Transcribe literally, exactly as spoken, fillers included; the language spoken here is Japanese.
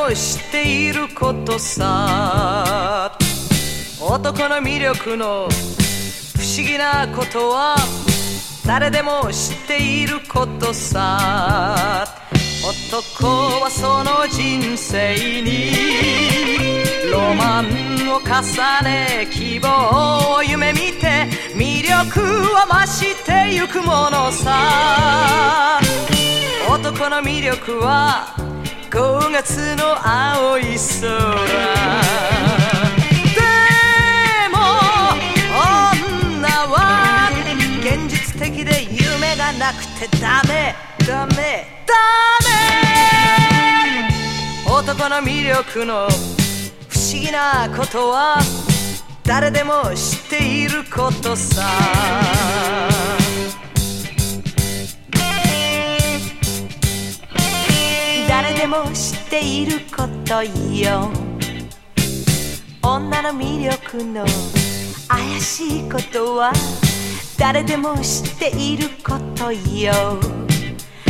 も知っていることさ。男の魅力の不思議なことは誰でも知っていることさ。男はその人生にロマンを重ね、希望を夢見て魅力を増してゆくものさ。男の魅力はごがつの青い空。でも女は現実的で夢がなくてダメダメダメ。男の魅力の不思議なことは誰でも知っていることさ。誰でも知っていることよ。女の魅力の怪しいことは誰でも知っていることよ。